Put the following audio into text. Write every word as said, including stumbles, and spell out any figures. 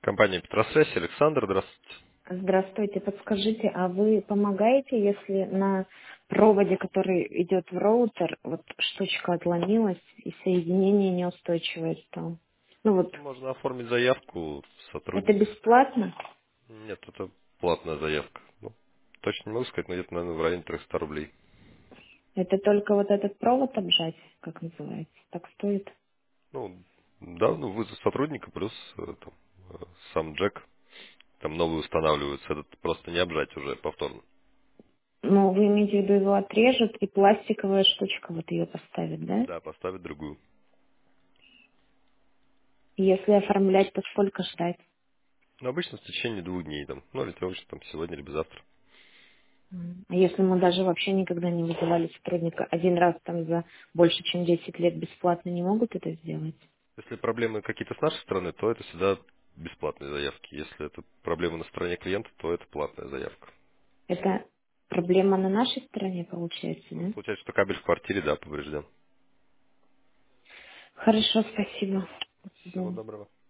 Компания Петросвязь, Александр, здравствуйте. Здравствуйте, подскажите, а вы помогаете, если на проводе, который идет в роутер, вот штучка отломилась и соединение неустойчивое стало? Ну вот, Можно оформить заявку это сотрудницы. бесплатно? Нет, это платная заявка. Ну, точно не могу сказать, но где-то, наверное, в районе трехсот рублей. Это только вот этот провод обжать, как называется, так стоит? Ну, да, ну вызов сотрудника плюс э, там, э, сам джек. Там новый устанавливается. Этот просто не обжать уже повторно. Ну, вы имеете в виду, его отрежут и пластиковая штучка вот ее поставит, да? Да, поставить другую. И если оформлять, то сколько ждать? Но обычно в течение двух дней там. Ну, ориентировочно там сегодня либо завтра. М. А если мы даже вообще никогда не вызывали сотрудника, один раз там за больше, чем десять лет бесплатно не могут это сделать? Если проблемы какие-то с нашей стороны, то это всегда бесплатные заявки. Если это проблемы на стороне клиента, то это платная заявка. Это проблема на нашей стороне получается, Ну, да? получается, что кабель в квартире, да, поврежден. Хорошо, спасибо. До Всего свидания. доброго.